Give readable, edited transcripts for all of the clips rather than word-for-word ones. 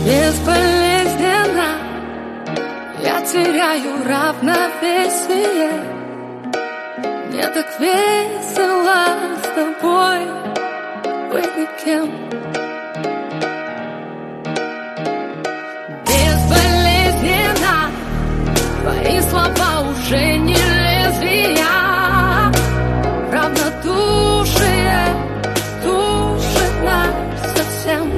Бесполезно, я теряю равновесие. Мне так весело с тобой быть никем. Безболезненно, твои слова уже не лезвия. Равнодушие душит нас совсем.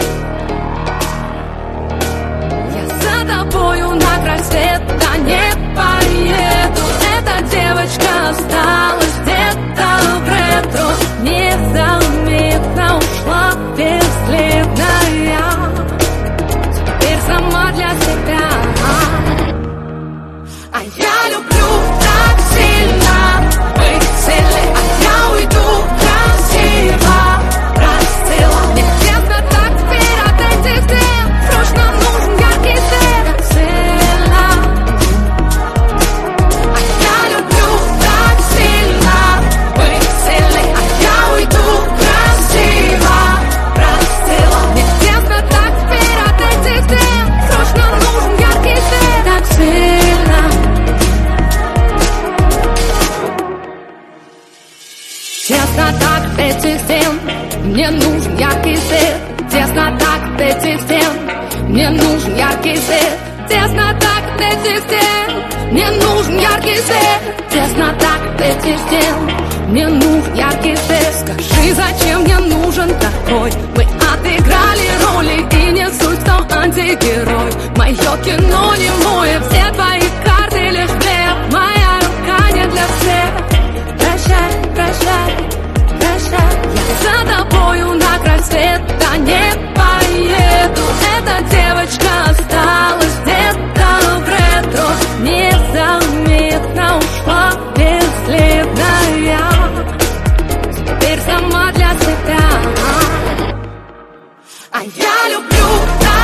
Я за тобою на край света не поеду. Эта девочка осталась где-то в ретро. Незаметно ушла бесследно я. Теперь сама для себя. А я люблю так сильно быть сильной, а я уйду красиво. Расцвела мне тесно так теперь от этих дел. Срочно нужен яркий свет. Так сильно. А я люблю так сильно быть сильной, а я уйду красиво. Расцвела мне тесно так теперь от этих дел. Срочно нужен яркий свет. Так сильно. Тесно так этих стен, мне нужен яркий свет. Тесно так этих стен, мне нужен яркий свет. Тесно так этих стен, мне нужен яркий свет. Тесно так этих стен, мне нужен яркий свет. Скажи, зачем мне нужен такой? Мы отыграли роли и не суть, кто антигерой. Мое кино не мое, все твои карты лишь блеф. Моя рука не для всех. Прощай, прощай, прощай. Я за тобою на край света не поеду. Эта девочка осталась где-то в ретро. Незаметно ушла бесследно я. Теперь сама для себя. А я люблю так